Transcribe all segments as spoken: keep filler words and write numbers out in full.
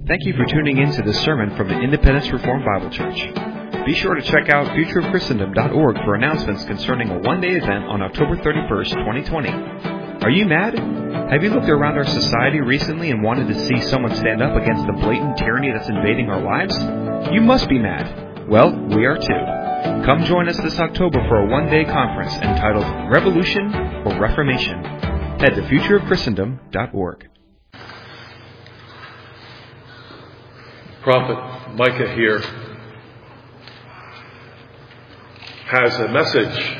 Thank you for tuning in to this sermon from the Independence Reformed Bible Church. Be sure to check out future of christendom dot org for announcements concerning a one-day event on October thirty-first, twenty twenty. Are you mad? Have you looked around our society recently and wanted to see someone stand up against the blatant tyranny that's invading our lives? You must be mad. Well, we are too. Come join us this October for a one-day conference entitled Revolution or Reformation. Head to future of christendom dot org. Prophet Micah here has a message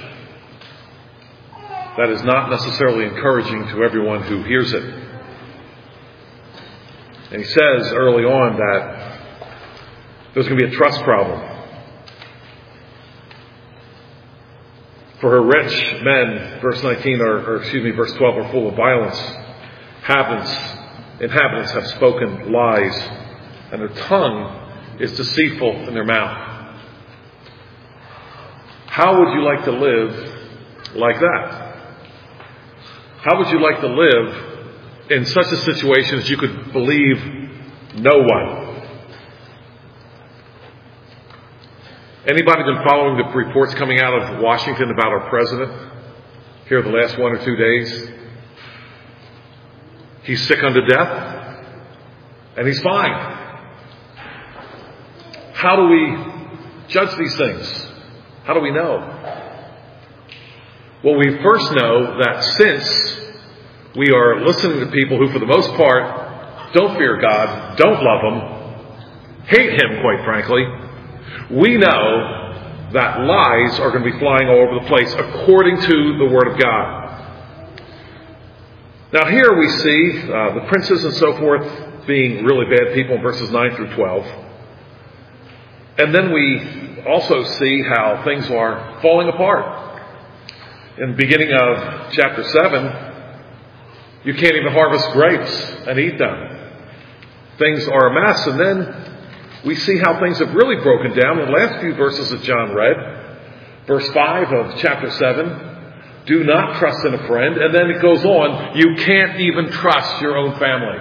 that is not necessarily encouraging to everyone who hears it. And he says early on that there's going to be a trust problem. For her rich men, verse nineteen, or, or excuse me, verse twelve, are full of violence. Inhabitants, inhabitants have spoken lies, and their tongue is deceitful in their mouth. How would you like to live like that? How would you like to live in such a situation that you could believe no one? Anybody been following the reports coming out of Washington about our president here the last one or two days? He's sick unto death, and he's fine. How do we judge these things? How do we know? Well, we first know that since we are listening to people who, for the most part, don't fear God, don't love Him, hate Him, quite frankly, we know that lies are going to be flying all over the place according to the Word of God. Now here we see uh, the princes and so forth being really bad people in verses nine through twelve. And then we also see how things are falling apart. In the beginning of chapter seven, you can't even harvest grapes and eat them. Things are a mess. And then we see how things have really broken down in the last few verses that John read. Verse five of chapter seven, do not trust in a friend. And then it goes on, you can't even trust your own family.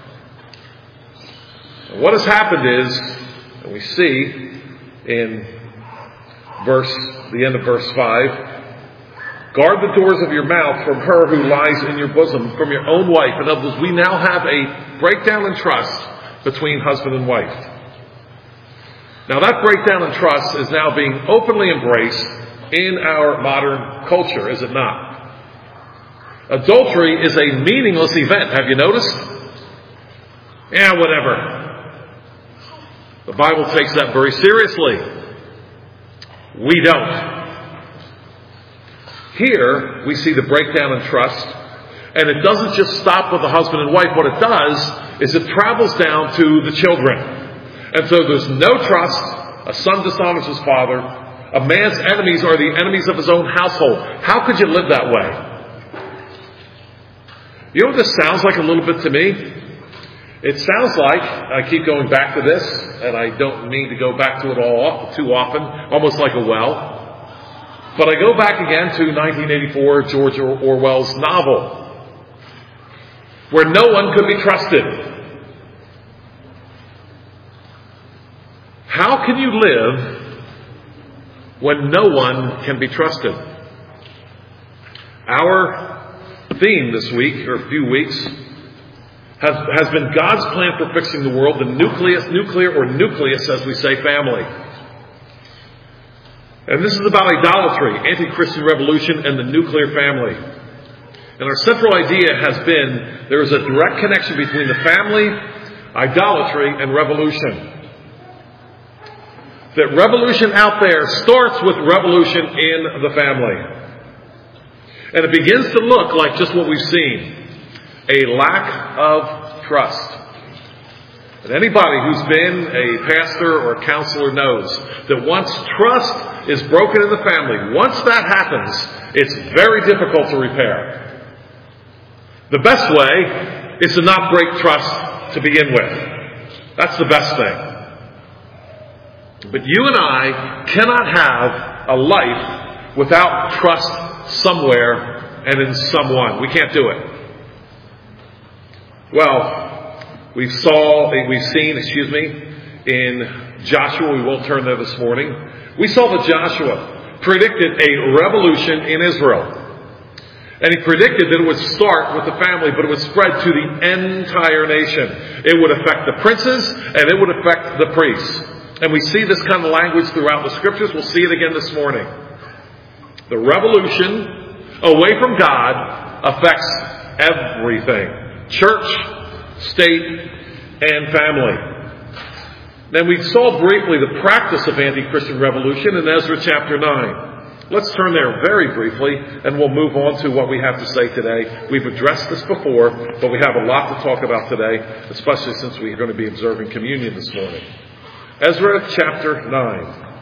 And what has happened is, and we see in verse, the end of verse five, guard the doors of your mouth from her who lies in your bosom, from your own wife. In other words, we now have a breakdown in trust between husband and wife. Now that breakdown in trust is now being openly embraced in our modern culture, is it not? Adultery is a meaningless event. Have you noticed? Yeah, whatever. The Bible takes that very seriously. We don't. Here, we see the breakdown in trust, and it doesn't just stop with the husband and wife. What it does is it travels down to the children. And so there's no trust. A son dishonors his father. A man's enemies are the enemies of his own household. How could you live that way? You know what this sounds like a little bit to me? It sounds like, I keep going back to this, and I don't mean to go back to it all too often, almost like a well. But I go back again to nineteen eighty-four, George Orwell's novel, where no one could be trusted. How can you live when no one can be trusted? Our theme this week, or a few weeks, Has, has been God's plan for fixing the world, the nucleus, nuclear or nucleus, as we say, family. And this is about idolatry, anti-Christian revolution, and the nuclear family. And our central idea has been there is a direct connection between the family, idolatry, and revolution. That revolution out there starts with revolution in the family. And it begins to look like just what we've seen. A lack of trust. And anybody who's been a pastor or a counselor knows that once trust is broken in the family, once that happens, it's very difficult to repair. The best way is to not break trust to begin with. That's the best thing. But you and I cannot have a life without trust somewhere and in someone. We can't do it. Well, We've saw, we've seen, excuse me, in Joshua, we won't turn there this morning. We saw that Joshua predicted a revolution in Israel. And he predicted that it would start with the family, but it would spread to the entire nation. It would affect the princes, and it would affect the priests. And we see this kind of language throughout the scriptures. We'll see it again this morning. The revolution away from God affects everything. Church, state, and family. Then we saw briefly the practice of anti-Christian revolution in Ezra chapter nine. Let's turn there very briefly, and we'll move on to what we have to say today. We've addressed this before, but we have a lot to talk about today, especially since we're going to be observing communion this morning. Ezra chapter nine.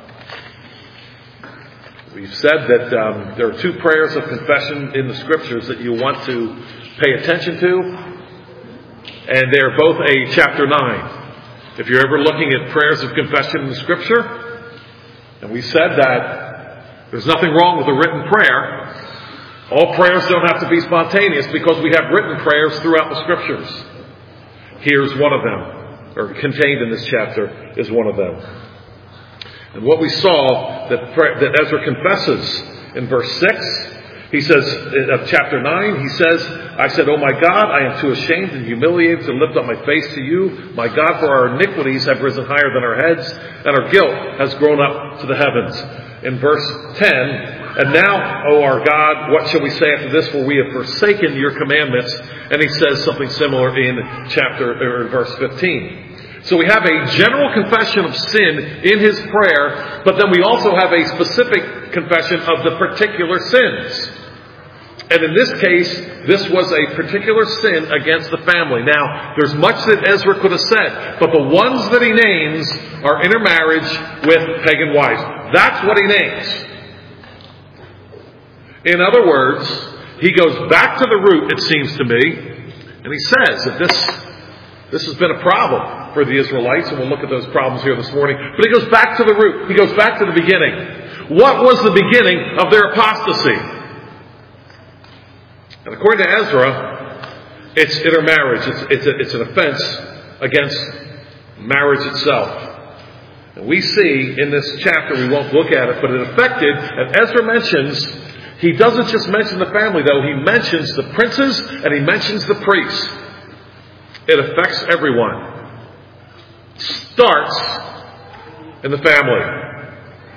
We've said that um, there are two prayers of confession in the scriptures that you want to pay attention to, and they're both a chapter nine. If you're ever looking at prayers of confession in the scripture, and we said that there's nothing wrong with a written prayer. All prayers don't have to be spontaneous because we have written prayers throughout the scriptures. Here's one of them, or contained in this chapter is one of them. And what we saw that, that Ezra confesses in verse six, he says, of chapter nine, he says, I said, Oh my God, I am too ashamed and humiliated to lift up my face to you. My God, for our iniquities have risen higher than our heads, and our guilt has grown up to the heavens. In verse ten, and now, O our God, what shall we say after this? For we have forsaken your commandments. And he says something similar in chapter or verse fifteen. So we have a general confession of sin in his prayer, but then we also have a specific confession of the particular sins. And in this case, this was a particular sin against the family. Now, there's much that Ezra could have said, but the ones that he names are intermarriage with pagan wives. That's what he names. In other words, he goes back to the root, it seems to me, and he says that this, this has been a problem for the Israelites, and we'll look at those problems here this morning. But he goes back to the root. He goes back to the beginning. What was the beginning of their apostasy? And according to Ezra, it's intermarriage. It's, it's, a, it's an offense against marriage itself. And we see in this chapter, we won't look at it, but it affected, and Ezra mentions, he doesn't just mention the family though, he mentions the princes and he mentions the priests. It affects everyone. Starts in the family.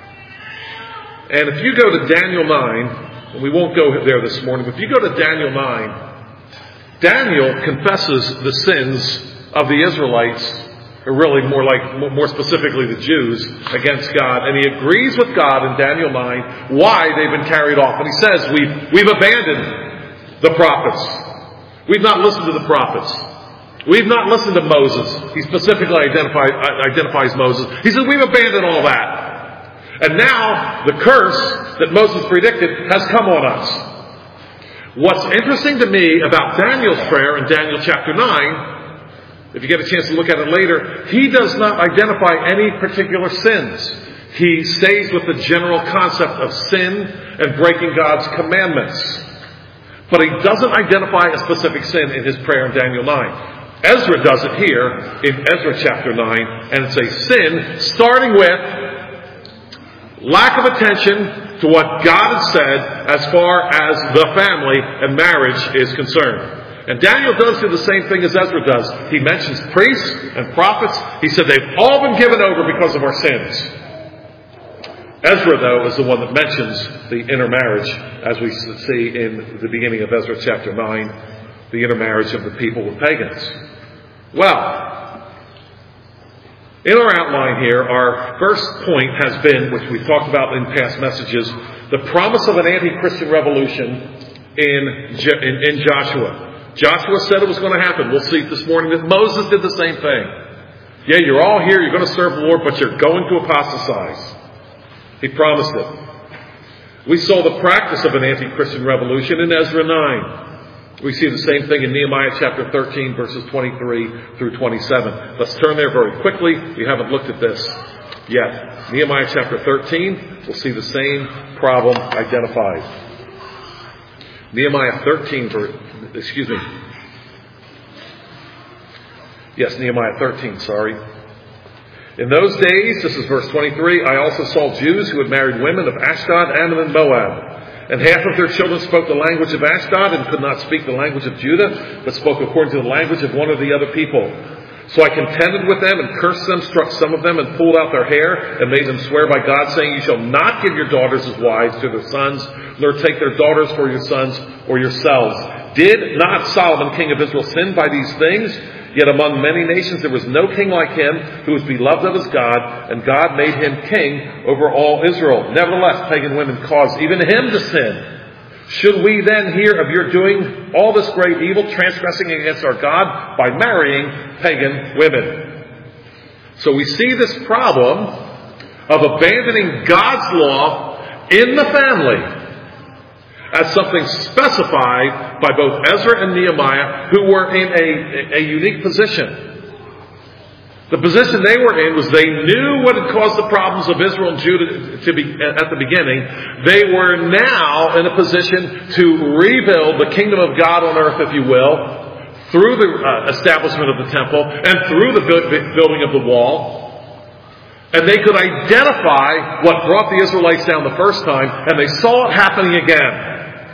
And if you go to Daniel nine, and we won't go there this morning, but if you go to Daniel nine, Daniel confesses the sins of the Israelites, or really more like, more specifically the Jews, against God. And he agrees with God in Daniel nine why they've been carried off. And he says, we've, we've abandoned the prophets. We've not listened to the prophets. We've not listened to Moses. He specifically identify, identifies Moses. He says, we've abandoned all that. And now, the curse that Moses predicted has come on us. What's interesting to me about Daniel's prayer in Daniel chapter nine, if you get a chance to look at it later, he does not identify any particular sins. He stays with the general concept of sin and breaking God's commandments. But he doesn't identify a specific sin in his prayer in Daniel nine. Ezra does it here in Ezra chapter nine, and it's a sin starting with lack of attention to what God had said as far as the family and marriage is concerned. And Daniel does do the same thing as Ezra does. He mentions priests and prophets. He said they've all been given over because of our sins. Ezra, though, is the one that mentions the intermarriage, as we see in the beginning of Ezra chapter nine, the intermarriage of the people with pagans. Well, in our outline here, our first point has been, which we've talked about in past messages, the promise of an anti-Christian revolution in, in, in Joshua. Joshua said it was going to happen. We'll see this morning that Moses did the same thing. Yeah, you're all here, you're going to serve the Lord, but you're going to apostatize. He promised it. We saw the practice of an anti-Christian revolution in Ezra nine. We see the same thing in Nehemiah chapter thirteen, verses twenty-three through twenty-seven. Let's turn there very quickly. We haven't looked at this yet. Nehemiah chapter thirteen, we'll see the same problem identified. Nehemiah thirteen, excuse me. Yes, Nehemiah thirteen, sorry. In those days, this is verse twenty-three, I also saw Jews who had married women of Ashdod, Ammon, and Moab. And half of their children spoke the language of Ashdod and could not speak the language of Judah, but spoke according to the language of one of the other people. So I contended with them and cursed them, struck some of them, and pulled out their hair, and made them swear by God, saying, You shall not give your daughters as wives to their sons, nor take their daughters for your sons or yourselves. Did not Solomon, king of Israel, sin by these things? Yet among many nations there was no king like him, who was beloved of his God, and God made him king over all Israel. Nevertheless, pagan women caused even him to sin. Should we then hear of your doing all this great evil, transgressing against our God by marrying pagan women? So we see this problem of abandoning God's law in the family as something specified by both Ezra and Nehemiah, who were in a, a unique position. The position they were in was they knew what had caused the problems of Israel and Judah to be, at the beginning. They were now in a position to rebuild the kingdom of God on earth, if you will, through the uh, establishment of the temple and through the building of the wall. And they could identify what brought the Israelites down the first time, and they saw it happening again.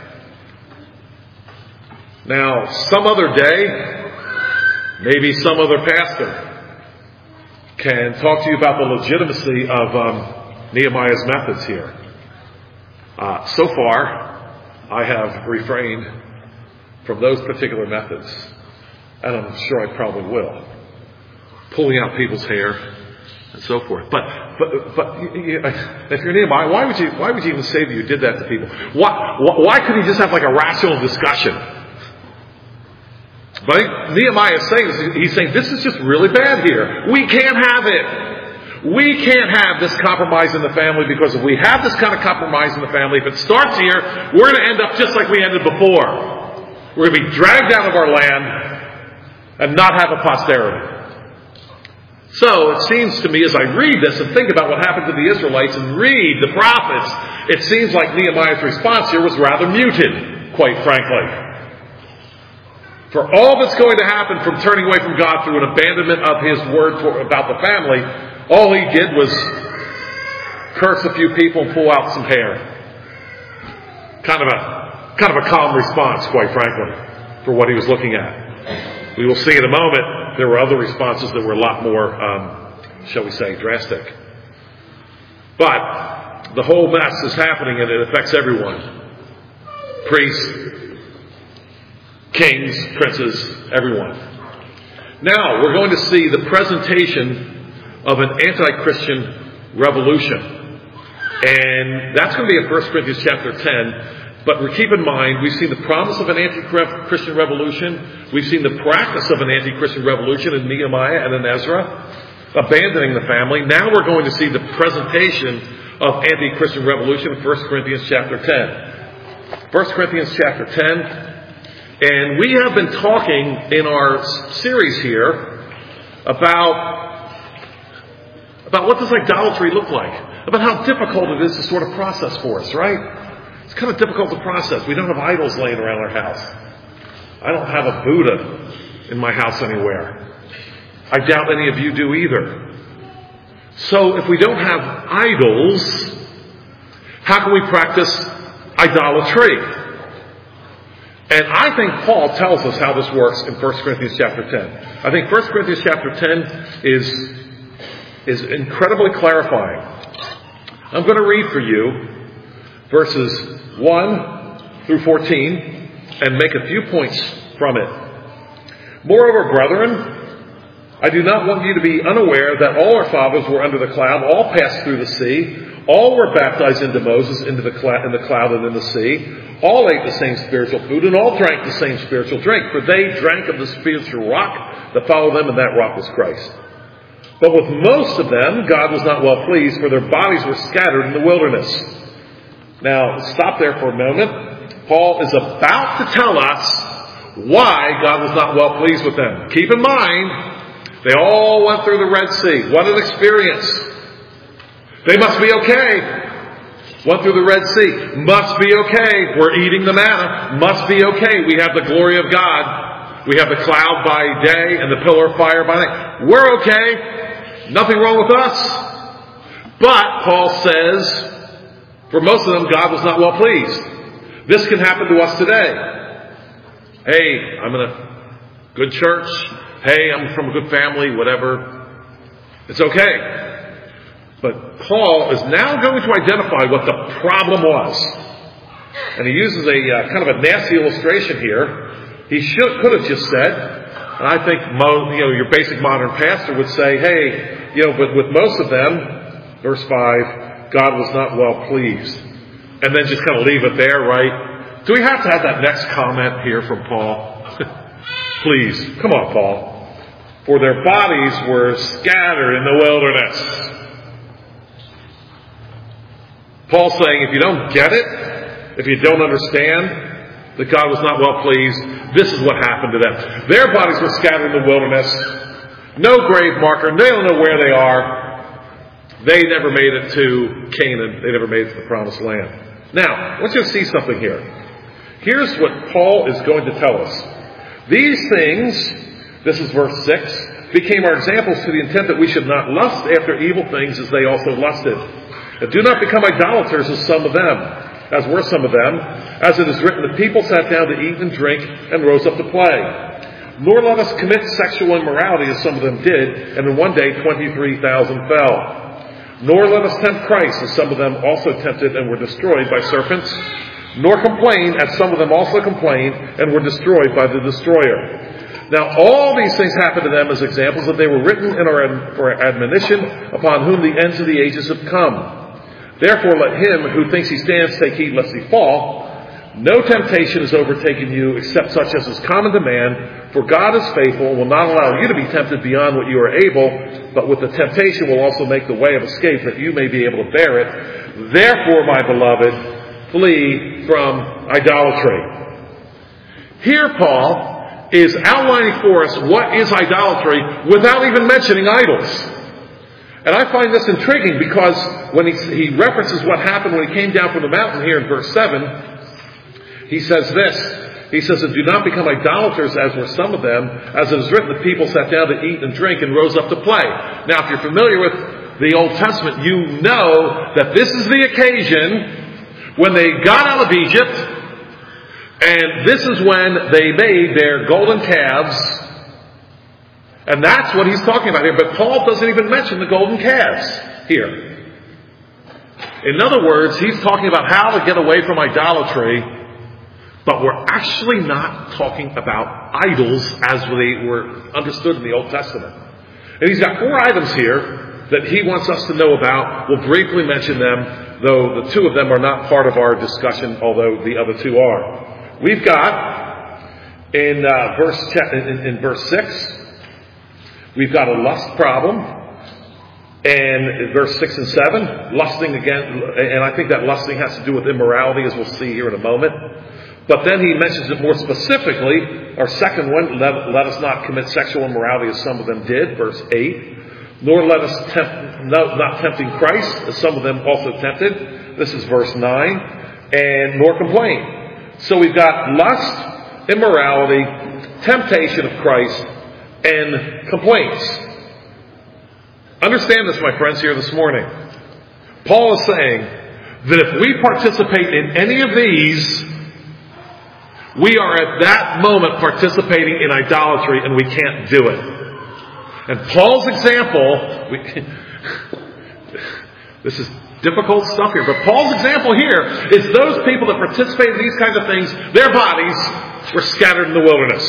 Now, some other day, maybe some other pastor can talk to you about the legitimacy of um, Nehemiah's methods here. Uh, so far, I have refrained from those particular methods, and I'm sure I probably will. Pulling out people's hair and so forth. But but but you, if you're Nehemiah, why would you why would you even say that you did that to people? Why why couldn't you just have like a rational discussion? But Nehemiah is saying, he's saying, this is just really bad here. We can't have it. We can't have this compromise in the family, because if we have this kind of compromise in the family, if it starts here, we're going to end up just like we ended before. We're going to be dragged out of our land and not have a posterity. So it seems to me, as I read this and think about what happened to the Israelites and read the prophets, it seems like Nehemiah's response here was rather muted, quite frankly. For all that's going to happen from turning away from God through an abandonment of His word for, about the family, all he did was curse a few people and pull out some hair. Kind of a kind of a calm response, quite frankly, for what he was looking at. We will see in a moment there were other responses that were a lot more, um, shall we say, drastic. But the whole mess is happening, and it affects everyone. Priests, kings, princes, everyone. Now, we're going to see the presentation of an anti-Christian revolution. And that's going to be in First Corinthians chapter ten. But keep in mind, we've seen the promise of an anti-Christian revolution. We've seen the practice of an anti-Christian revolution in Nehemiah and in Ezra, abandoning the family. Now we're going to see the presentation of anti-Christian revolution in First Corinthians chapter ten. First Corinthians chapter ten. And we have been talking in our series here about, about what does idolatry look like? About how difficult it is to sort of process for us, right? It's kind of difficult to process. We don't have idols laying around our house. I don't have a Buddha in my house anywhere. I doubt any of you do either. So if we don't have idols, how can we practice idolatry? And I think Paul tells us how this works in First Corinthians chapter ten. I think First Corinthians chapter ten is, is incredibly clarifying. I'm going to read for you verses one through fourteen and make a few points from it. Moreover, brethren, I do not want you to be unaware that all our fathers were under the cloud, all passed through the sea, all were baptized into Moses into the cloud, in the cloud and in the sea. All ate the same spiritual food, and all drank the same spiritual drink, for they drank of the spiritual rock that followed them, and that rock was Christ. But with most of them, God was not well pleased, for their bodies were scattered in the wilderness. Now, stop there for a moment. Paul is about to tell us why God was not well pleased with them. Keep in mind, they all went through the Red Sea. What an experience. They must be okay. Went through the Red Sea. Must be okay. We're eating the manna. Must be okay. We have the glory of God. We have the cloud by day and the pillar of fire by night. We're okay. Nothing wrong with us. But, Paul says, for most of them, God was not well pleased. This can happen to us today. Hey, I'm in a good church. Hey, I'm from a good family, whatever. It's okay. But Paul is now going to identify what the problem was. And he uses a uh, kind of a nasty illustration here. He should, could have just said, and I think mo, you know, your basic modern pastor would say, hey, you know, but with most of them, verse five, God was not well pleased. And then just kind of leave it there, right? Do we have to have that next comment here from Paul? Please, come on, Paul. For their bodies were scattered in the wilderness. Paul's saying, if you don't get it, if you don't understand that God was not well pleased, this is what happened to them. Their bodies were scattered in the wilderness. No grave marker. They don't know where they are. They never made it to Canaan. They never made it to the promised land. Now, I want you to see something here. Here's what Paul is going to tell us. These things, this is verse six, became our examples to the intent that we should not lust after evil things as they also lusted. And do not become idolaters as some of them, as were some of them. As it is written, the people sat down to eat and drink and rose up to play. Nor let us commit sexual immorality as some of them did, and in one day twenty-three thousand fell. Nor let us tempt Christ, as some of them also tempted and were destroyed by serpents. Nor complain, as some of them also complained and were destroyed by the destroyer. Now all these things happened to them as examples, that they were written in our, for our admonition, upon whom the ends of the ages have come. Therefore let him who thinks he stands take heed lest he fall. No temptation has overtaken you except such as is common to man. For God is faithful and will not allow you to be tempted beyond what you are able, but with the temptation will also make the way of escape that you may be able to bear it. Therefore, my beloved, flee from idolatry. Here Paul is outlining for us what is idolatry without even mentioning idols. And I find this intriguing because when he, he references what happened when he came down from the mountain here in verse seven, he says this. He says, and do not become idolaters as were some of them. As it is written, the people sat down to eat and drink and rose up to play. Now, if you're familiar with the Old Testament, you know that this is the occasion when they got out of Egypt, and this is when they made their golden calves. And that's what he's talking about here. But Paul doesn't even mention the golden calves here. In other words, he's talking about how to get away from idolatry, but we're actually not talking about idols as they were understood in the Old Testament. And he's got four items here that he wants us to know about. We'll briefly mention them, though the two of them are not part of our discussion, although the other two are. We've got in uh, verse in, in verse six, we've got a lust problem, and verse six and seven, lusting again, and I think that lusting has to do with immorality, as we'll see here in a moment. But then he mentions it more specifically. Our second one, let, let us not commit sexual immorality as some of them did, verse eight. Nor let us tempt, no, not tempting Christ, as some of them also tempted. This is verse nine. And nor complain. So we've got lust, immorality, temptation of Christ, and complaints. Understand this, my friends, here this morning. Paul is saying that if we participate in any of these, we are at that moment participating in idolatry, and we can't do it. And Paul's example, we, this is difficult stuff here, but Paul's example here is those people that participate in these kinds of things, their bodies were scattered in the wilderness.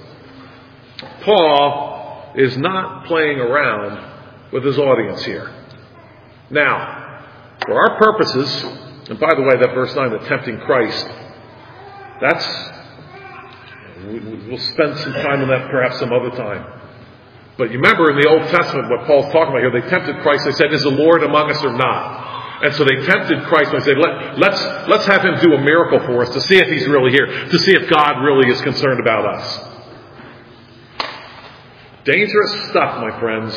Paul is not playing around with his audience here. Now, for our purposes, and by the way, that verse nine, the tempting Christ, that's, we'll spend some time on that perhaps some other time. But you remember in the Old Testament what Paul's talking about here, they tempted Christ, they said, is the Lord among us or not? And so they tempted Christ and they said, Let, let's, let's have him do a miracle for us to see if he's really here, to see if God really is concerned about us. Dangerous stuff, my friends.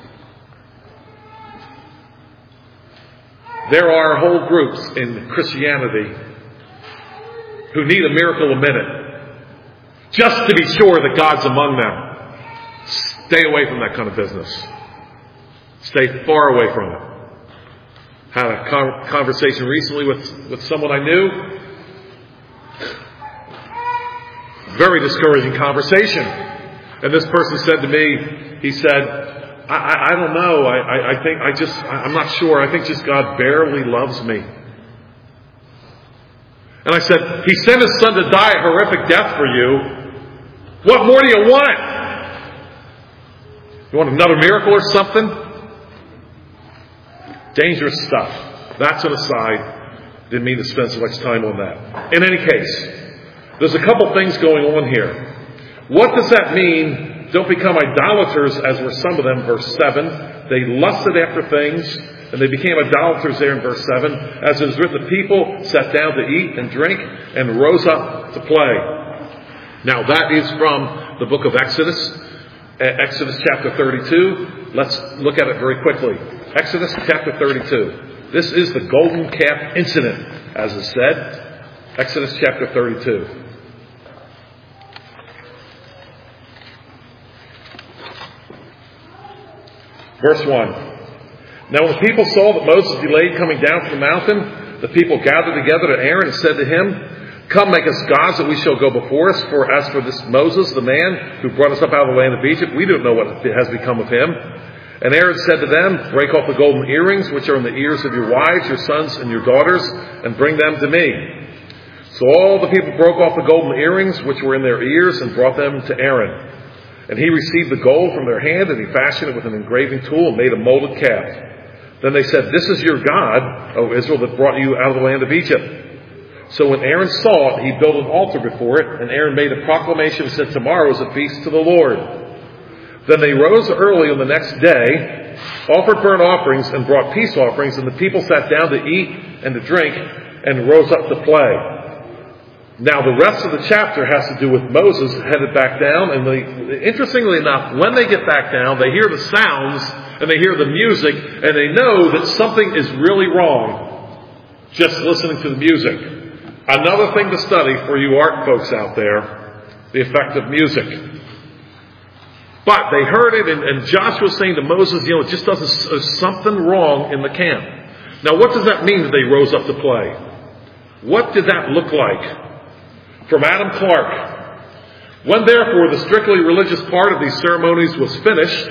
There are whole groups in Christianity who need a miracle a minute. just to be sure that God's among them. Stay away from that kind of business. Stay far away from it. Had a con- conversation recently with, with someone I knew. Very discouraging conversation. And this person said to me, he said, I, I, I don't know. I, I, I think I just, I'm not sure. I think just God barely loves me. And I said, He sent His Son to die a horrific death for you. What more do you want? You want another miracle or something? Dangerous stuff. That's an aside. Didn't mean to spend so much time on that. In any case, there's a couple things going on here. What does that mean? Don't become idolaters, as were some of them, verse seven. They lusted after things, and they became idolaters there in verse seven. As it is written, the people sat down to eat and drink and rose up to play. Now that is from the book of Exodus, Exodus chapter thirty-two. Let's look at it very quickly. Exodus chapter thirty-two. This is the golden calf incident, as is said. Exodus chapter thirty-two. Verse one. Now when the people saw that Moses delayed coming down from the mountain, the people gathered together to Aaron and said to him, Come, make us gods that we shall go before us. For as for this Moses, the man who brought us up out of the land of Egypt, we don't know what has become of him. And Aaron said to them, Break off the golden earrings which are in the ears of your wives, your sons, and your daughters, and bring them to me. So all the people broke off the golden earrings which were in their ears and brought them to Aaron. And he received the gold from their hand, and he fashioned it with an engraving tool and made a molded calf. Then they said, This is your God, O Israel, that brought you out of the land of Egypt. So when Aaron saw it, he built an altar before it, and Aaron made a proclamation and said, Tomorrow is a feast to the Lord. Then they rose early on the next day, offered burnt offerings, and brought peace offerings, and the people sat down to eat and to drink, and rose up to play. Now the rest of the chapter has to do with Moses headed back down, and they, interestingly enough, when they get back down, they hear the sounds, and they hear the music, and they know that something is really wrong just listening to the music. Another thing to study for you art folks out there, the effect of music. But they heard it, and, and Joshua was saying to Moses, you know, it just doesn't, there's something wrong in the camp. Now what does that mean that they rose up to play? What did that look like? From Adam Clark. When therefore the strictly religious part of these ceremonies was finished,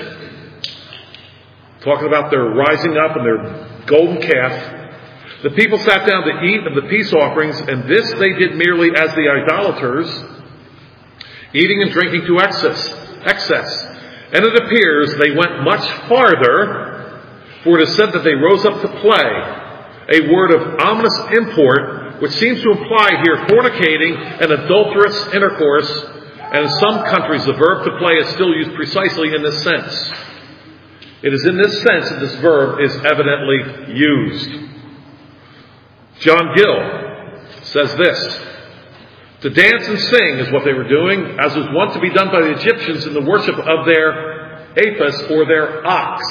talking about their rising up and their golden calf, the people sat down to eat of the peace offerings, and this they did merely as the idolaters, eating and drinking to excess. excess. And it appears they went much farther, for it is said that they rose up to play, a word of ominous import, which seems to imply here fornicating and adulterous intercourse, and in some countries the verb to play is still used precisely in this sense. It is in this sense that this verb is evidently used. John Gill says this, To dance and sing is what they were doing, as was wont to be done by the Egyptians in the worship of their apis, or their ox.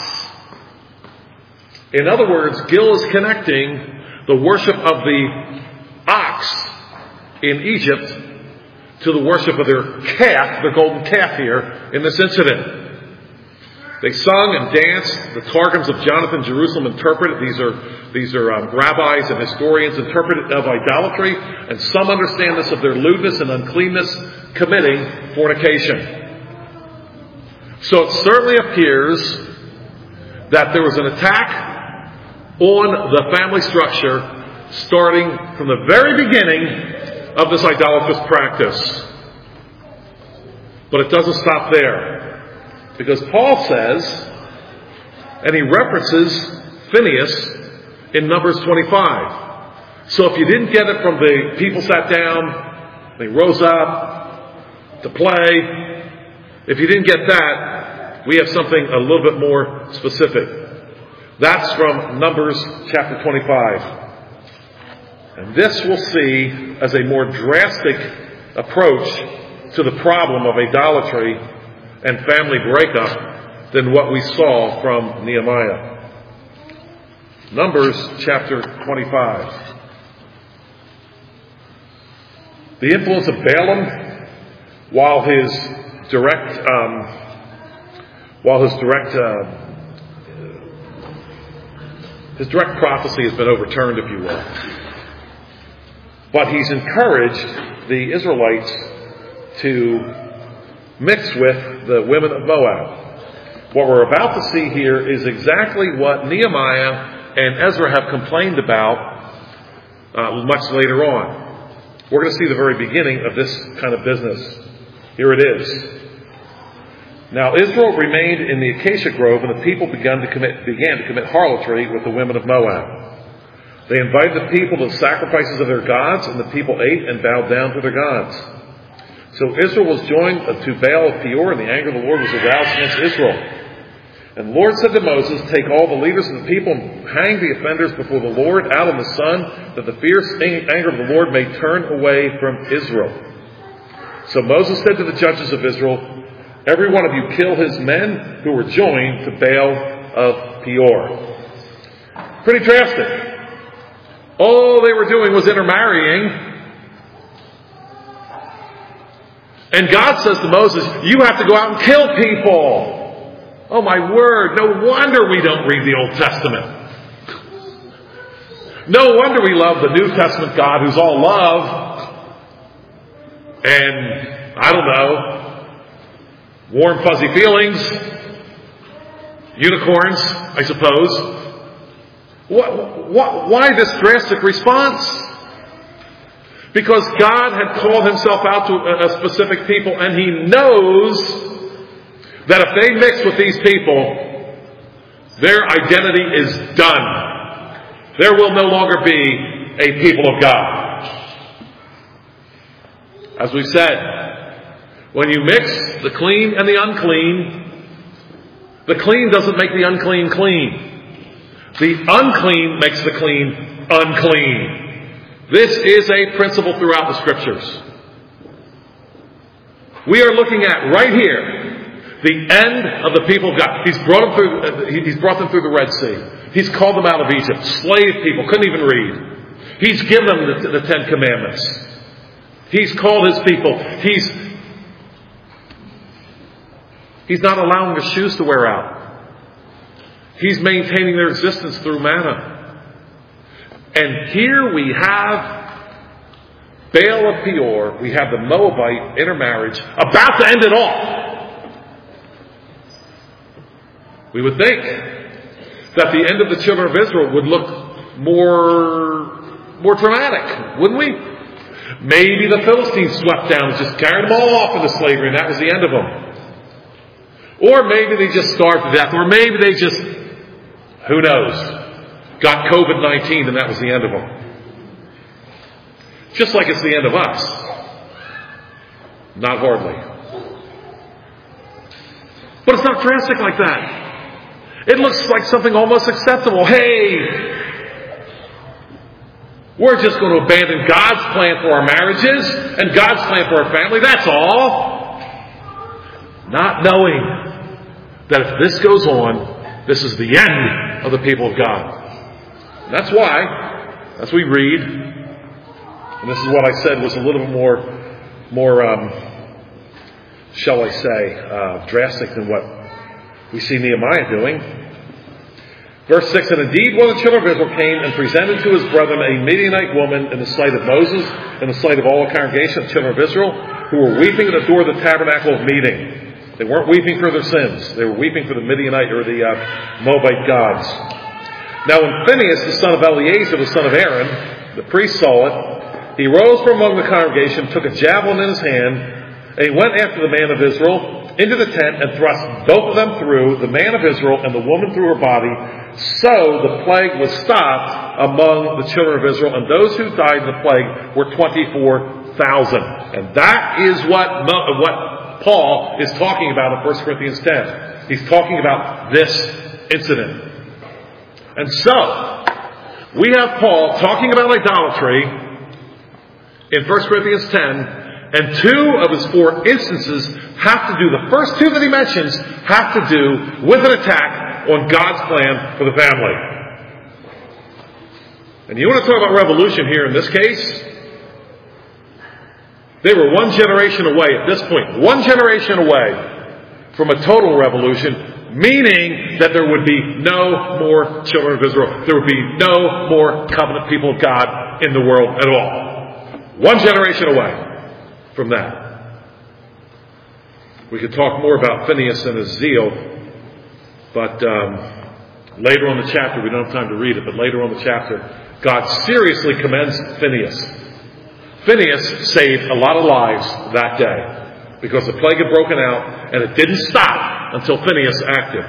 In other words, Gill is connecting the worship of the ox in Egypt to the worship of their calf, the golden calf here, in this incident. They sung and danced. The Targums of Jonathan Jerusalem interpret it. These are, these are um, rabbis and historians interpret it of idolatry, and some understand this of their lewdness and uncleanness, committing fornication. So it certainly appears that there was an attack on the family structure starting from the very beginning of this idolatrous practice. But it doesn't stop there. Because Paul says, and he references Phinehas in Numbers twenty-five. So if you didn't get it from the people sat down, they rose up to play, if you didn't get that, we have something a little bit more specific. That's from Numbers chapter twenty-five. And this we'll see as a more drastic approach to the problem of idolatry and family breakup than what we saw from Nehemiah. Numbers chapter twenty-five. The influence of Balaam while his direct, um, while his direct, uh, his direct prophecy has been overturned, if you will. But he's encouraged the Israelites to mix with the women of Moab. What we're about to see here is exactly what Nehemiah and Ezra have complained about uh, much later on. We're going to see the very beginning of this kind of business. Here it is. Now Israel remained in the acacia grove, and the people began to commit, began to commit harlotry with the women of Moab. They invited the people to the sacrifices of their gods, and the people ate and bowed down to their gods. So Israel was joined to Baal of Peor, and the anger of the Lord was aroused against Israel. And the Lord said to Moses, take all the leaders of the people and hang the offenders before the Lord out in the sun, that the fierce anger of the Lord may turn away from Israel. So Moses said to the judges of Israel, every one of you kill his men who were joined to Baal of Peor. Pretty drastic. All they were doing was intermarrying. And God says to Moses, you have to go out and kill people. Oh my word, no wonder we don't read the Old Testament. No wonder we love the New Testament God who's all love and, I don't know, warm fuzzy feelings, unicorns, I suppose. What, what, why this drastic response? Because God had called himself out to a, a specific people, and he knows that if they mix with these people, their identity is done. There will no longer be a people of God. As we've said, when you mix the clean and the unclean, the clean doesn't make the unclean clean. The unclean makes the clean unclean. This is a principle throughout the Scriptures. We are looking at right here the end of the people of God. He's brought them through. He's brought them through the Red Sea. He's called them out of Egypt. Slave people, couldn't even read. He's given them the, the Ten Commandments. He's called his people. He's He's not allowing their shoes to wear out. He's maintaining their existence through manna. And here we have Baal of Peor. We have the Moabite intermarriage about to end it all. We would think that the end of the children of Israel would look more, more dramatic, wouldn't we? Maybe the Philistines swept down and just carried them all off into slavery, and that was the end of them. Or maybe they just starved to death, or maybe they just, who knows, got covid nineteen and that was the end of them. Just like it's the end of us. Not hardly. But it's not drastic like that. It looks like something almost acceptable. Hey, we're just going to abandon God's plan for our marriages and God's plan for our family. That's all. Not knowing that if this goes on, this is the end of the people of God. And that's why, as we read, and this is what I said was a little bit more, more, um, shall I say, uh, drastic than what we see Nehemiah doing. Verse six, and indeed one of the children of Israel came and presented to his brethren a Midianite woman in the sight of Moses, in the sight of all the congregation of the children of Israel, who were weeping at the door of the tabernacle of meeting. They weren't weeping for their sins. They were weeping for the Midianite or the uh, Moabite gods. Now when Phinehas, the son of Eleazar, the son of Aaron, the priest saw it, he rose from among the congregation, took a javelin in his hand, and he went after the man of Israel into the tent and thrust both of them through, the man of Israel and the woman through her body. So the plague was stopped among the children of Israel, and those who died in the plague were twenty-four thousand. And that is what, what Paul is talking about in First Corinthians ten. He's talking about this incident. And so, we have Paul talking about idolatry in First Corinthians ten, and two of his four instances have to do, the first two that he mentions, have to do with an attack on God's plan for the family. And you want to talk about revolution here in this case? They were one generation away at this point, one generation away from a total revolution, meaning that there would be no more children of Israel. There would be no more covenant people of God in the world at all. One generation away from that. We could talk more about Phinehas and his zeal, but um, later on in the chapter, we don't have time to read it, but later on in the chapter, God seriously commends Phinehas. Phinehas saved a lot of lives that day because the plague had broken out, and it didn't stop until Phinehas acted.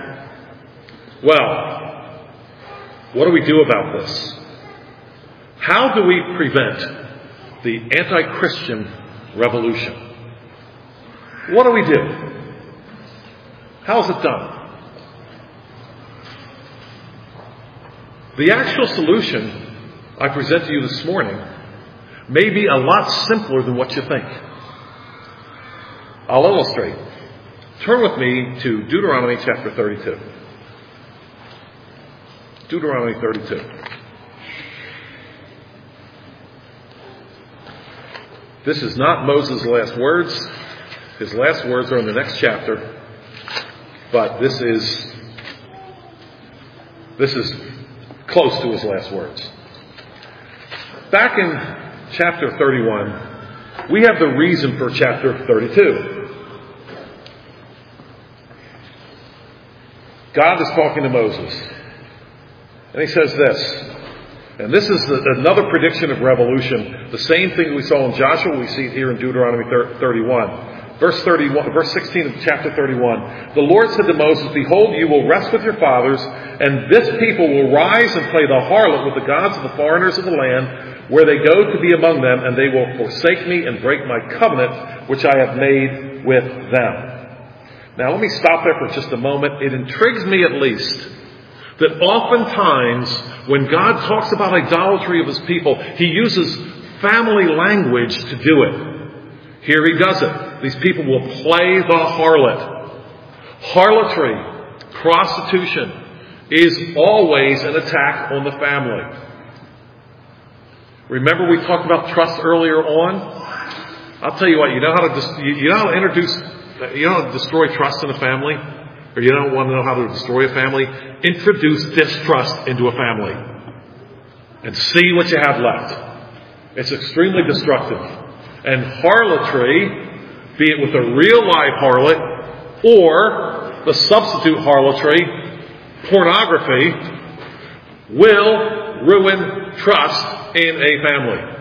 Well, what do we do about this? How do we prevent the anti-Christian revolution? What do we do? How is it done? The actual solution I present to you this morning may be a lot simpler than what you think. I'll illustrate. Turn with me to Deuteronomy chapter thirty-two. Deuteronomy thirty-two. This is not Moses' last words. His last words are in the next chapter. But this is this is close to his last words. Back in chapter thirty-one, we have the reason for chapter thirty-two. God is talking to Moses. And he says this. And this is the, another prediction of revolution. The same thing we saw in Joshua, we see it here in Deuteronomy thirty-one. Verse thirty-one, verse sixteen of chapter thirty-one. The Lord said to Moses, behold, you will rest with your fathers, and this people will rise and play the harlot with the gods of the foreigners of the land, where they go to be among them, and they will forsake me and break my covenant, which I have made with them. Now let me stop there for just a moment. It intrigues me at least that oftentimes when God talks about idolatry of his people, he uses family language to do it. Here he does it. These people will play the harlot. Harlotry, prostitution, is always an attack on the family. Remember we talked about trust earlier on? I'll tell you what, you know how to dis- you know how to introduce, you know how to destroy trust in a family? Or you don't want to know how to destroy a family? Introduce distrust into a family. And see what you have left. It's extremely destructive. And harlotry, be it with a real live harlot or the substitute harlotry, pornography, will ruin trust in a family.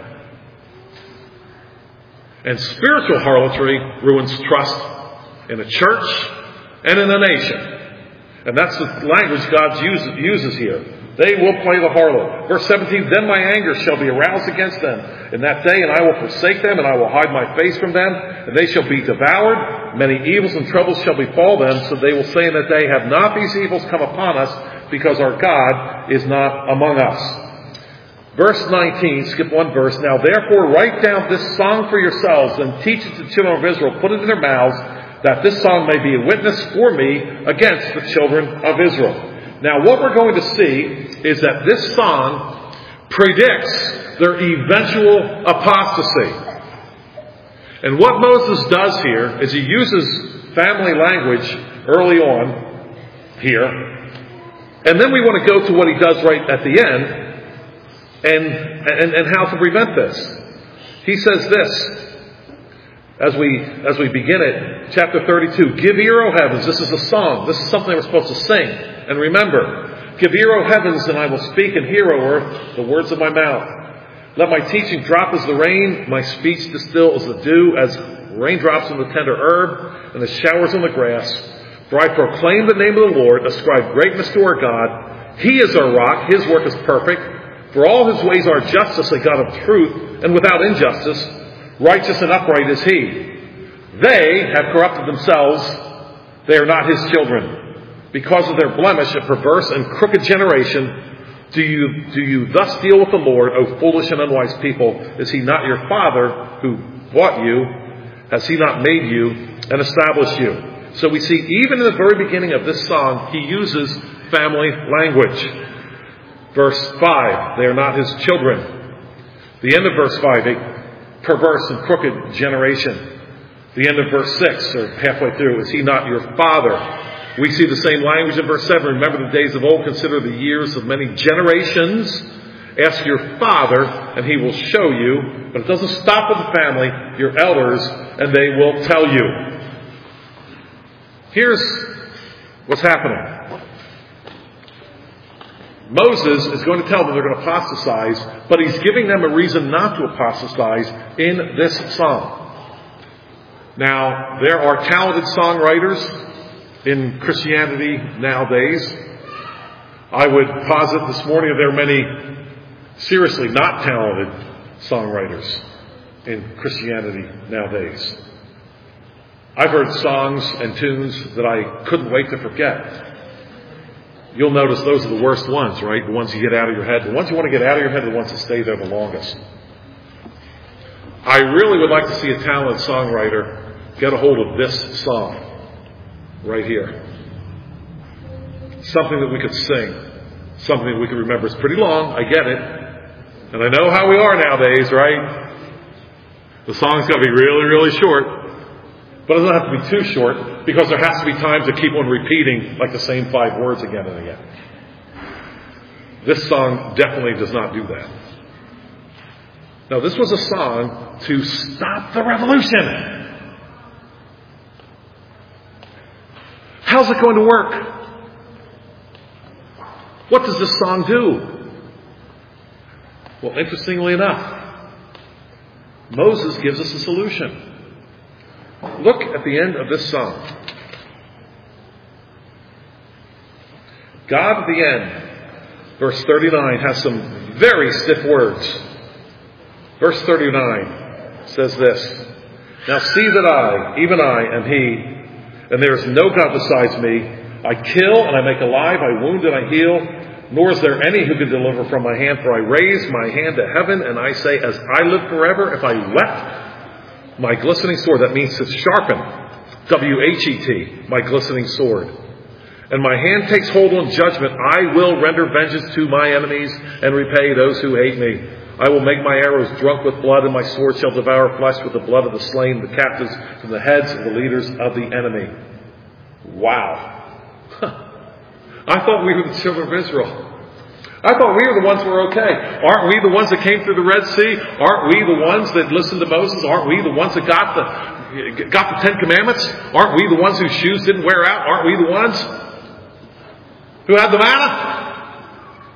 And spiritual harlotry ruins trust in a church and in a nation. And that's the language God uses, uses here. They will play the harlot. Verse seventeen, then my anger shall be aroused against them in that day, and I will forsake them, and I will hide my face from them, and they shall be devoured. Many evils and troubles shall befall them, so they will say in that day, have not these evils come upon us, because our God is not among us. Verse nineteen, skip one verse. Now therefore write down this song for yourselves, and teach it to the children of Israel. Put it in their mouths, that this song may be a witness for me against the children of Israel. Now what we're going to see is that this song predicts their eventual apostasy. And what Moses does here is he uses family language early on here. And then we want to go to what he does right at the end and, and, and how to prevent this. He says this. As we as we begin it, chapter thirty-two, give ear, O heavens. This is a song. This is something we're supposed to sing. And remember, give ear, O heavens, and I will speak, and hear, O earth, the words of my mouth. Let my teaching drop as the rain, my speech distill as the dew, as raindrops on the tender herb, and the showers on the grass. For I proclaim the name of the Lord, ascribe greatness to our God. He is our rock, his work is perfect. For all his ways are justice, a God of truth, and without injustice. Righteous and upright is he. They have corrupted themselves. They are not his children. Because of their blemish, a perverse and crooked generation, do you, do you thus deal with the Lord, O foolish and unwise people? Is he not your father who bought you? Has he not made you and established you? So we see even in the very beginning of this song, he uses family language. Verse five, they are not his children. The end of verse five, perverse and crooked generation. The end of verse six, or halfway through, is he not your father? We see the same language in verse seven. Remember the days of old, consider the years of many generations. Ask your father, and he will show you. But it doesn't stop with the family, your elders, and they will tell you. Here's what's happening. Moses is going to tell them they're going to apostatize, but he's giving them a reason not to apostatize in this song. Now, there are talented songwriters in Christianity nowadays. I would posit this morning that there are many seriously not talented songwriters in Christianity nowadays. I've heard songs and tunes that I couldn't wait to forget. You'll notice those are the worst ones, right? The ones you get out of your head. The ones you want to get out of your head are the ones that stay there the longest. I really would like to see a talented songwriter get a hold of this song right here. Something that we could sing. Something that we could remember. It's pretty long, I get it. And I know how we are nowadays, right? The song's got to be really, really short. But it doesn't have to be too short, because there has to be times to keep on repeating like the same five words again and again. This song definitely does not do that. Now, this was a song to stop the revolution. How's it going to work? What does this song do? Well, interestingly enough, Moses gives us a solution. Look at the end of this song. God at the end, verse thirty-nine, has some very stiff words. Verse thirty-nine says this: Now see that I, even I, am He, and there is no God besides me. I kill and I make alive, I wound and I heal, nor is there any who can deliver from my hand. For I raise my hand to heaven, and I say, as I live forever, if I whet my glistening sword, that means to sharpen, W H E T, my glistening sword, and my hand takes hold on judgment, I will render vengeance to my enemies and repay those who hate me. I will make my arrows drunk with blood, and my sword shall devour flesh with the blood of the slain, the captives from the heads of the leaders of the enemy. Wow. I thought we were the children of Israel. I thought we were the ones who were okay. Aren't we the ones that came through the Red Sea? Aren't we the ones that listened to Moses? Aren't we the ones that got the got the Ten Commandments? Aren't we the ones whose shoes didn't wear out? Aren't we the ones who had the manna?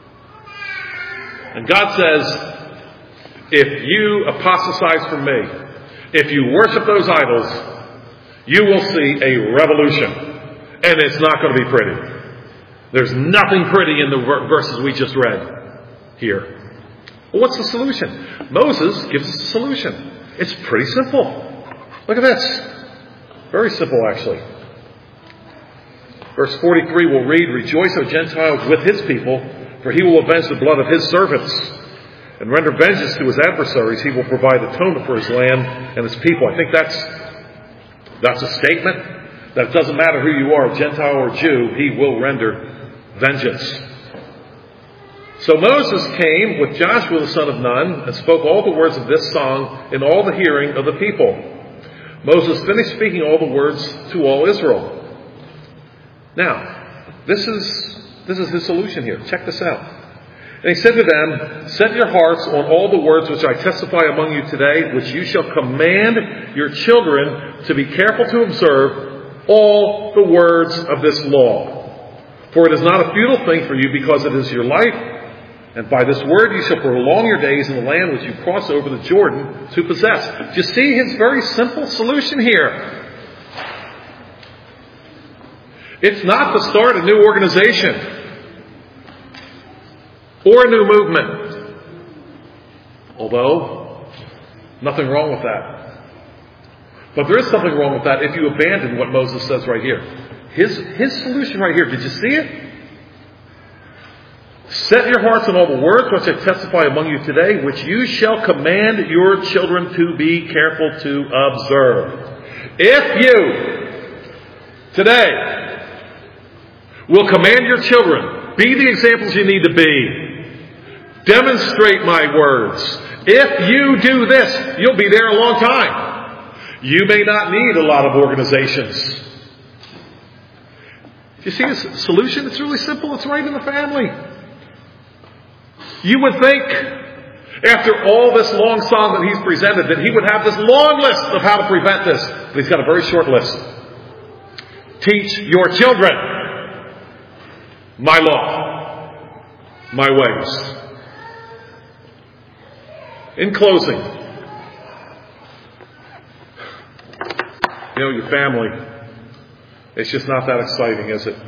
And God says, if you apostatize from me, if you worship those idols, you will see a revolution. And it's not going to be pretty. There's nothing pretty in the verses we just read here. Well, what's the solution? Moses gives us a solution. It's pretty simple. Look at this. Very simple, actually. Verse forty-three we'll read, Rejoice, O Gentiles, with his people, for he will avenge the blood of his servants, and render vengeance to his adversaries. He will provide atonement for his land and his people. I think that's that's a statement that it doesn't matter who you are, Gentile or Jew, he will render vengeance. So Moses came with Joshua the son of Nun and spoke all the words of this song in all the hearing of the people. Moses finished speaking all the words to all Israel. Now, this is this is his solution here. Check this out. And he said to them, Set your hearts on all the words which I testify among you today, which you shall command your children to be careful to observe all the words of this law. For it is not a futile thing for you, because it is your life. And by this word you shall prolong your days in the land which you cross over the Jordan to possess. Do you see his very simple solution here? It's not to start a new organization or a new movement. Although, nothing wrong with that. But there is something wrong with that if you abandon what Moses says right here. His, his solution right here, did you see it? Set your hearts on all the words which I testify among you today, which you shall command your children to be careful to observe. If you, today, will command your children, be the examples you need to be, demonstrate my words If you do this, you'll be there a long time. You may not need a lot of organizations. You see the solution? It's really simple. It's right in the family. You would think, after all this long song that he's presented, that he would have this long list of how to prevent this. But he's got a very short list. Teach your children my law, my ways. In closing, you know, your family, it's just not that exciting, is it?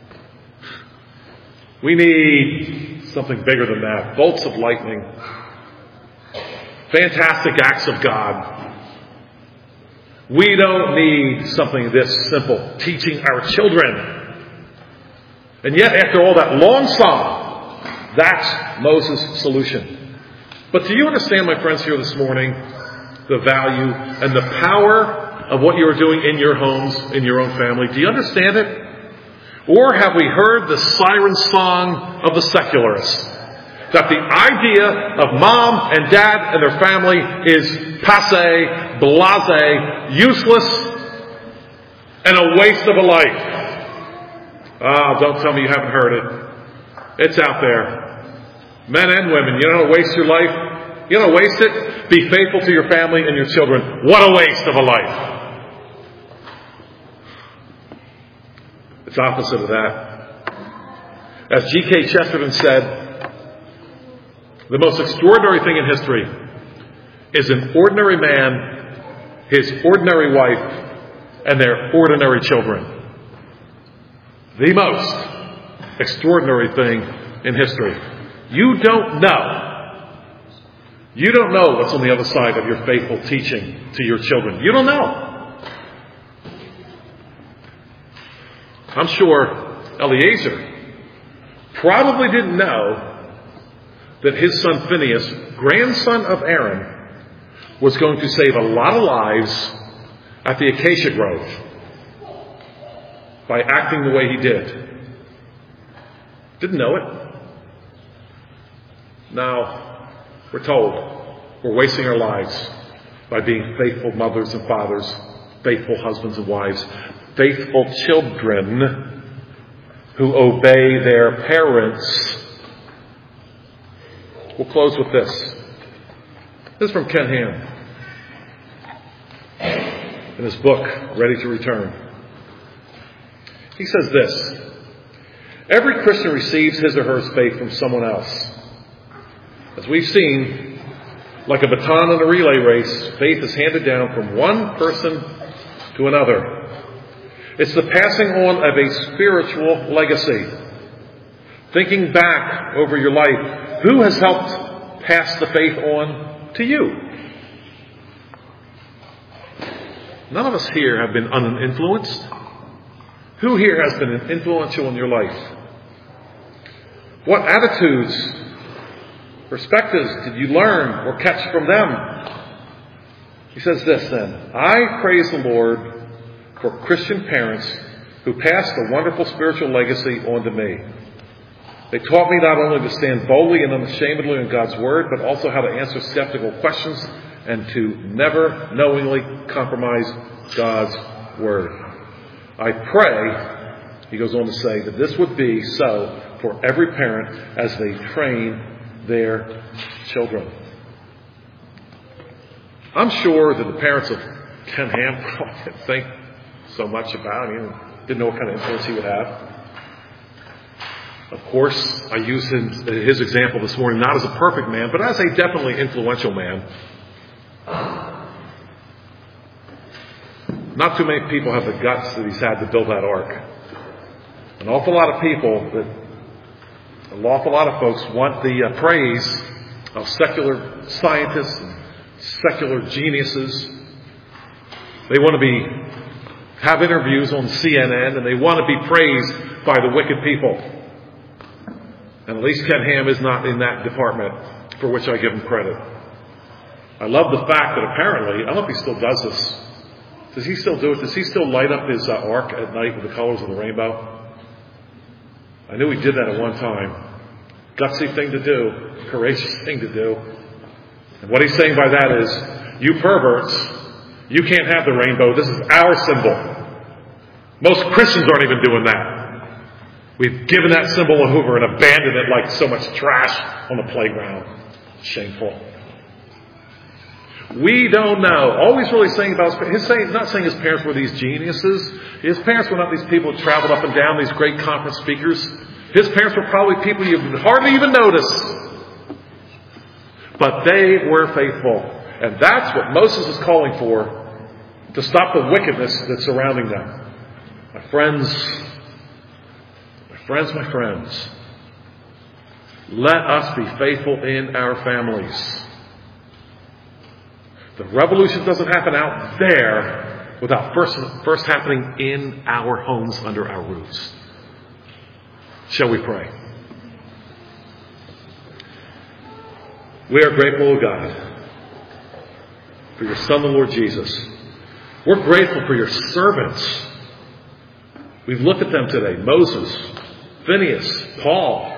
We need something bigger than that. Bolts of lightning. Fantastic acts of God. We don't need something this simple. Teaching our children. And yet, after all that long song, that's Moses' solution. But do you understand, my friends, here this morning, the value and the power of what you are doing in your homes, in your own family? Do you understand it? Or have we heard the siren song of the secularists? That the idea of mom and dad and their family is passé, blasé, useless, and a waste of a life. Ah, oh, don't tell me you haven't heard it. It's out there. Men and women, you know how to waste your life? You know how to waste it? Be faithful to your family and your children. What a waste of a life. It's opposite of that. As G K Chesterton said, the most extraordinary thing in history is an ordinary man, his ordinary wife, and their ordinary children. The most extraordinary thing in history. You don't know. You don't know what's on the other side of your faithful teaching to your children. You don't know. I'm sure Eliezer probably didn't know that his son Phinehas, grandson of Aaron, was going to save a lot of lives at the Acacia Grove by acting the way he did. Didn't know it. Now, we're told we're wasting our lives by being faithful mothers and fathers, faithful husbands and wives, faithful children who obey their parents. We'll close with this. This is from Ken Ham in his book, Ready to Return. He says this: every Christian receives his or her faith from someone else. As we've seen, like a baton in a relay race, faith is handed down from one person to another. It's the passing on of a spiritual legacy. Thinking back over your life, who has helped pass the faith on to you? None of us here have been uninfluenced. Who here has been influential in your life? What attitudes, perspectives did you learn or catch from them? He says this then: I praise the Lord for Christian parents who passed a wonderful spiritual legacy on to me. They taught me not only to stand boldly and unashamedly in God's Word, but also how to answer skeptical questions and to never knowingly compromise God's Word. I pray, he goes on to say, that this would be so for every parent as they train their children. I'm sure that the parents of Ken Ham didn't think so much about him, didn't know what kind of influence he would have. Of course, I use his, his example this morning not as a perfect man, but as a definitely influential man. Not too many people have the guts that he's had to build that ark. An awful lot of people, that, an awful lot of folks want the uh, praise of secular scientists and secular geniuses. They want to be have interviews on C N N, and they want to be praised by the wicked people. And at least Ken Ham is not in that department, for which I give him credit. I love the fact that apparently, I don't know if he still does this. Does he still do it? Does he still light up his uh, ark at night with the colors of the rainbow? I knew he did that at one time. Gutsy thing to do. Courageous thing to do. And what he's saying by that is, you perverts, you can't have the rainbow. This is our symbol. Most Christians aren't even doing that. We've given that symbol over and abandoned it like so much trash on the playground. Shameful. We don't know. All he's really saying about his, his saying, he's not saying his parents were these geniuses. His parents were not these people who traveled up and down, these great conference speakers. His parents were probably people you would hardly even notice. But they were faithful. And that's what Moses is calling for, to stop the wickedness that's surrounding them. My friends, my friends, my friends, let us be faithful in our families. The revolution doesn't happen out there without first, first happening in our homes under our roofs. Shall we pray? We are grateful, O God, for your Son, the Lord Jesus. We're grateful for your servants. We've looked at them today. Moses, Phineas, Paul.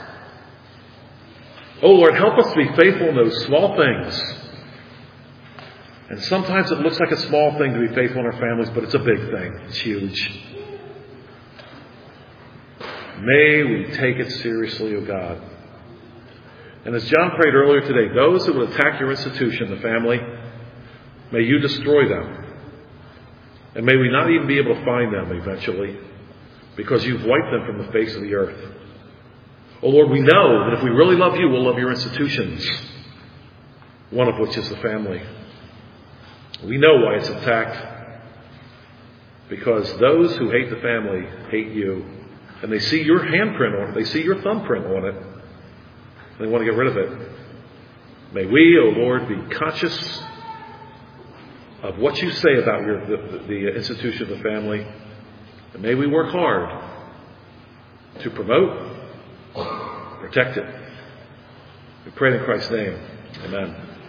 Oh Lord, help us to be faithful in those small things. And sometimes it looks like a small thing to be faithful in our families, but it's a big thing. It's huge. May we take it seriously, O God. And as John prayed earlier today, those who will attack your institution, the family, may you destroy them. And may we not even be able to find them eventually, because you've wiped them from the face of the earth. Oh Lord, we know that if we really love you, we'll love your institutions, one of which is the family. We know why it's attacked, because those who hate the family hate you, and they see your handprint on it, they see your thumbprint on it, and they want to get rid of it. May we, O Lord, be conscious of what you say about your, the, the institution of the family, and may we work hard to promote, protect it. We pray in Christ's name. Amen.